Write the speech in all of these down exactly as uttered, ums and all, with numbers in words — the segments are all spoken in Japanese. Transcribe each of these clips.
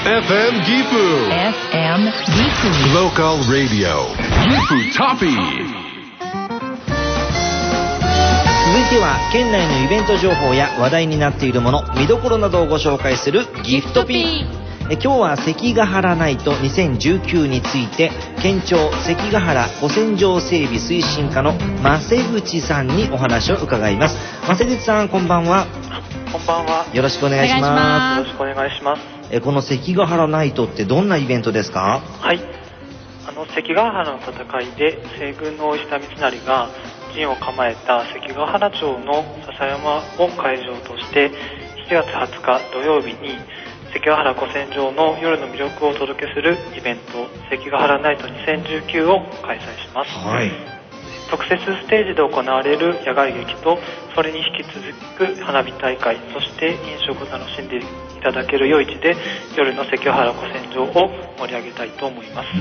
エフエム ギフエフエム ギフ Local Radio ギフトピー。 続いては県内のイベント情報や話題になっているもの、見どころなどをご紹介するギフトピー。え今日は関ヶ原ナイトにせんじゅうきゅうについて、県庁関ヶ原古戦場整備推進課の増口さんにお話を伺います。増口さん、こんばんは。 こんばんは。 よろしくお願いします。 よろしくお願いします。 えこの関ヶ原ナイトってどんなイベントですか？ はい、あの関ヶ原の戦いで西軍の石田三成が陣を構えた関ヶ原町の笹山を会場としてしちがつはつか土曜日に関ヶ原古戦場の夜の魅力をお届けするイベント、関ヶ原ナイトにせんじゅうきゅうを開催します。はい、特設ステージで行われる野外劇と、それに引き続く花火大会、そして飲食を楽しんでいただける夜市で夜の関ヶ原古戦場を盛り上げたいと思います。 うん、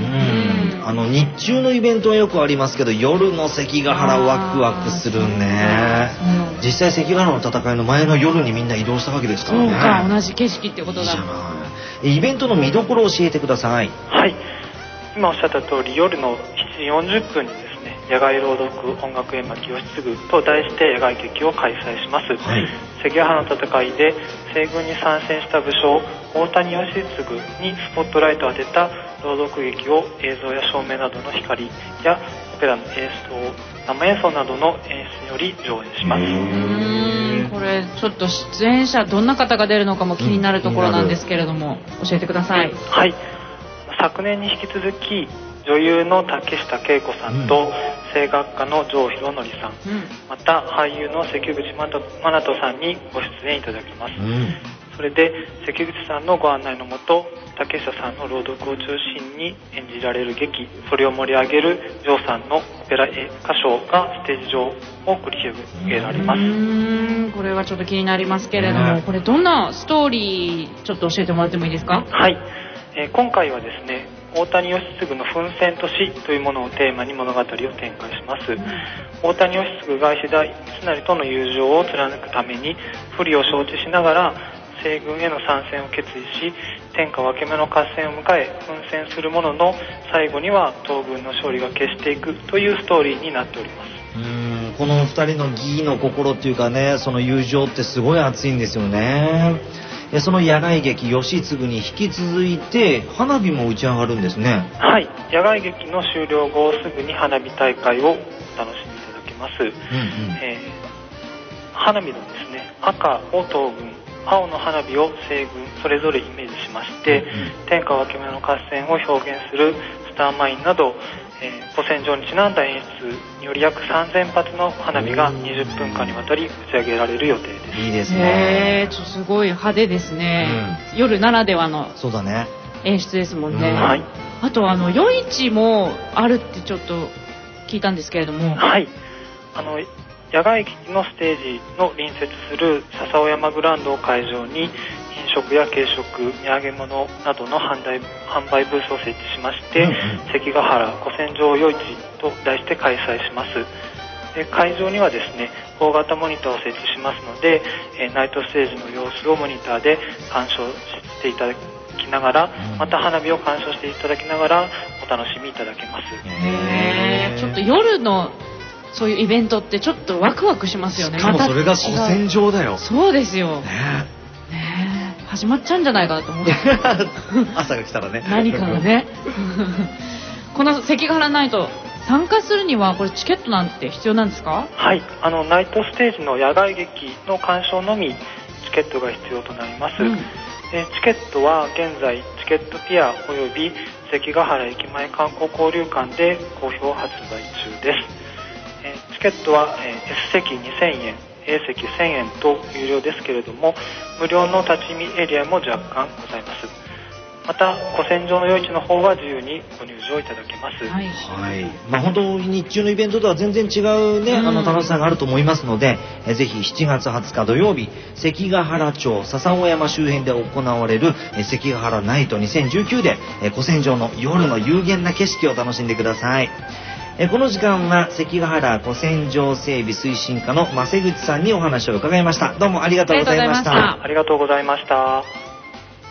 あの日中のイベントはよくありますけど、夜の関ヶ原ワクワクするね。実際関ヶ原の戦いの前の夜にみんな移動したわけですからね。 そうか、同じ景色ってことだ。いいじゃない。イベントの見どころを教えてください。 はい、今おっしゃった通り、夜のしちじよんじゅっぷんにですね、野外朗読音楽絵巻義継と題して野外劇を開催します。はい、関ヶ原の戦いで西軍に参戦した武将大谷義継にスポットライトを当てた朗読劇を映像や照明などの光やオペラの演奏、生演奏などの演出により上演します。うーん、これちょっと出演者どんな方が出るのかも気になるところなんですけれども、うん、教えてください。 はい、昨年に引き続き女優の竹下恵子さんと声楽家の城博則さん、うん、また俳優の関口真人さんにご出演いただきます。うん、それで関口さんのご案内のもと、竹下さんの朗読を中心に演じられる劇、それを盛り上げる城さんのオペラ歌唱がステージ上を繰り広げられます。うーん、これはちょっと気になりますけれども、ね、これどんなストーリーちょっと教えてもらってもいいですか？ はい、えー、今回はですね、大谷義継の奮戦と死というものをテーマに物語を展開します。うん、大谷義継が石田三成との友情を貫くために不利を承知しながら西軍への参戦を決意し、天下分け目の合戦を迎え奮戦するものの、最後には東軍の勝利が決していくというストーリーになっております。 うーん、このふたりの義の心っていうかね、その友情ってすごい熱いんですよね。その野外劇義継に引き続いて花火も打ち上がるんですね。 はい、野外劇の終了後すぐに花火大会をお楽しみいただけます。うんうん、えー、花火のですね、赤を東軍、青の花火を西軍、それぞれイメージしまして、うんうん、天下分け目の合戦を表現するスターマインなど、えー、古戦場にちなんだ演出により約さんぜんはつの花火がにじゅっぷんかんにわたり打ち上げられる予定です。 いいですね。 へー、ちょすごい派手ですね。うん、夜ならではの演出ですもんね。 うん、はい、 あとあの夜市もあるってちょっと聞いたんですけれども。 はい、あの野外劇のステージの隣接する笹尾山グランドを会場に飲食や軽食、土産物などの販売、販売ブースを設置しまして、うんうん、関ヶ原古戦場夜市と題して開催します。で、会場にはですね、大型モニターを設置しますので、えー、ナイトステージの様子をモニターで鑑賞していただきながら、うん、また花火を鑑賞していただきながらお楽しみいただけます。 へー、ちょっと夜のそういうイベントってちょっとワクワクしますよね。 しかもそれが古戦場だよ。 ま、そうですよ。 ねえ、ねえ、始まっちゃうんじゃないかなと思って朝が来たらね。 何かがね。この関ヶ原ナイト参加するにはこれチケットなんて必要なんですか？ はい、あのナイトステージの野外劇の鑑賞のみチケットが必要となります。うん、でチケットは現在チケットピアおよび関ヶ原駅前観光交流館で好評発売中です。チケットは S 席にせんえん、A 席せんえんと有料ですけれども、無料の立ち見エリアも若干ございます。また古戦場の夜市の方は自由にご入場いただけます。はい、 はい、まあ、本当日中のイベントとは全然違うね、うん、あの楽しさがあると思いますので、えぜひしちがつはつか土曜日、関ヶ原町笹尾山周辺で行われるえ関ヶ原ナイトにせんじゅうきゅうでえ古戦場の夜の有限な景色を楽しんでください。えこの時間は関ヶ原古戦場整備推進課の増口さんにお話を伺いました。どうもありがとうございました。 ありがとうございました。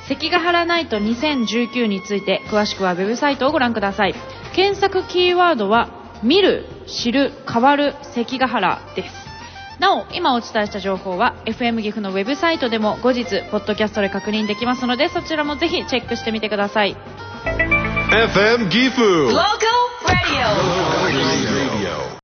関ヶ原ナイトにせんじゅうきゅうについて詳しくはウェブサイトをご覧ください。検索キーワードは見る、知る、変わる関ヶ原です。なお今お伝えした情報は エフエム 岐阜のウェブサイトでも後日ポッドキャストで確認できますので、そちらもぜひチェックしてみてください。 エフエム 岐阜 Local Radio